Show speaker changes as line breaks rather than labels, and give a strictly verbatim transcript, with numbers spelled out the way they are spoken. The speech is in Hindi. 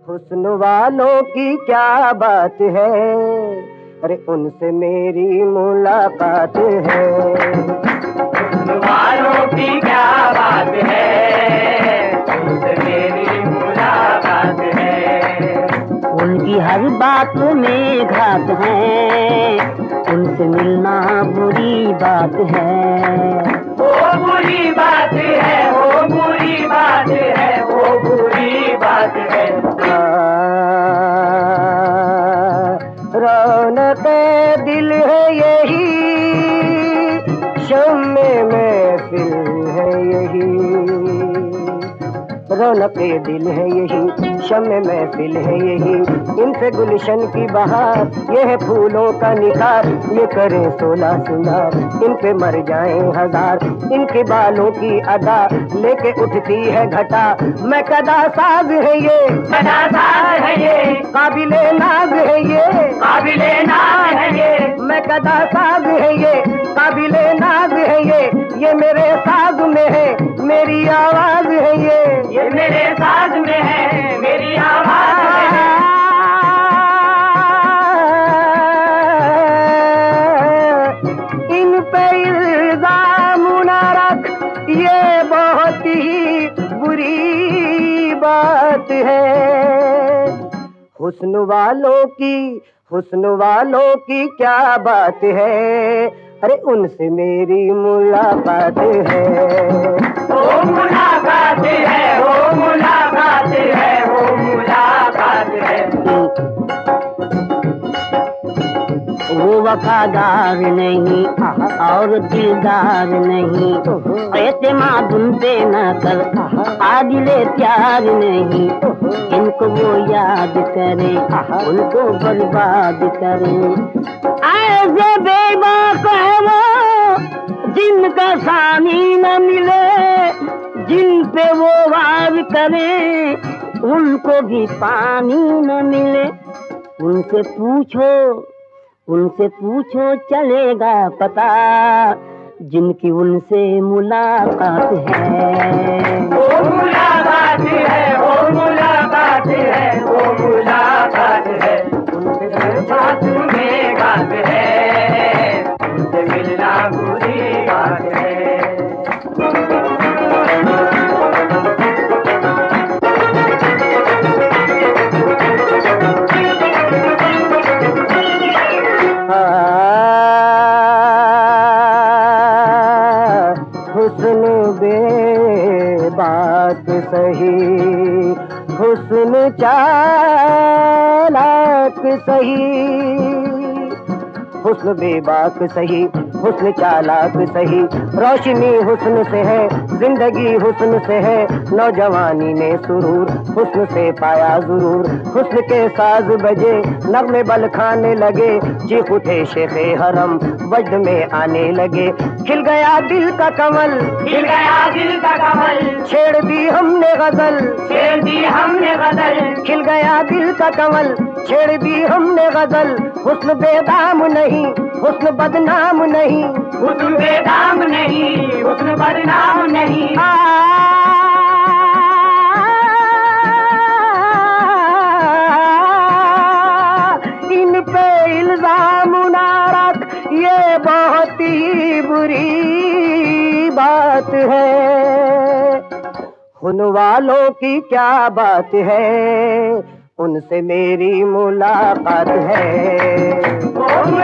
हुस्न वालों की क्या बात है, अरे उनसे मेरी मुलाकात है।
हुस्न वालों की क्या बात है, उनसे मेरी मुलाकात है।
उनकी हर बात में घात है, उनसे मिलना बुरी बात है।
वो बुरी बात है, वो बुरी बात है, वो बुरी बात है।
रौनक दिल है यही, शम्मे महफिल है यही। रौनक दिल है यही, शम्मे महफिल है यही। इनसे गुलशन की बहार, ये है फूलों का निखार। ये करें सोलह सिंगार, इन पे मर जाएं हजार। इनके बालों की अदा लेके उठती है घटा। मैं कदा साज है ये,
कदा साज है ये,
काबिले नाज है ये,
काबिले नाज है ये।
मैं कदा साज है ये, काबिले नाज है ये। ये मेरे साज में है, मेरी आवाज है ये।
ये मेरे साज में है, मेरी आवाज है।
इन पे इल्जाम न रख, ये बहुत ही बुरी बात है। हुस्न वालों की, हुस्न वालों की क्या बात है, अरे उनसे मेरी मुलाकात है।
ओ मुलाकात है, ओ मुलाकात है, ओ मुलाकात है।
वो वफादार नहीं और दिलदार नहीं, एतमाद उन पे न कर, आदिले प्यार नहीं। इनको वो याद करे, उनको बर्बाद करे। ऐसे बेबाक है वो जिनका सानी न मिले, जिन पे वो वार करे उनको भी पानी न मिले। उनसे पूछो, उनसे पूछो चलेगा पता, जिनकी उनसे मुलाकात है।
ओ मुलाकात है, ओ मुलाकात है, ओ मुलाकात है। उनसे बात में बात है, उनसे मिलना बुरी बात है।
हुस्न बे बात सही, हुस्न चालाक सही। हुस्न बेबाक सही, हुस्न चालाक सही। रोशनी हुस्न से है, जिंदगी हुस्न से है। नौजवानी ने सुरूर हुस्न से पाया जरूर। हुस्न के साज बजे, नगमे बल खाने लगे। चीख उठे शेखे हरम, वजद में आने लगे। खिल गया दिल का कमल,
खिल गया दिल का कमल,
छेड़ दी हमने गजल,
छेड़ दी हमने गजल।
खिल गया दिल का कमल, छेड़ दी हमने गजल। हुस्न बेदाम नहीं, हुस्न बदनाम नहीं,
हुस्न बेदाम नहीं, हुस्न बदनाम नहीं।
इन पे इल्जाम ना रख, ये बहुत ही बुरी बात है। हुन वालों की क्या बात है, उनसे मेरी मुलाकात है।
ओ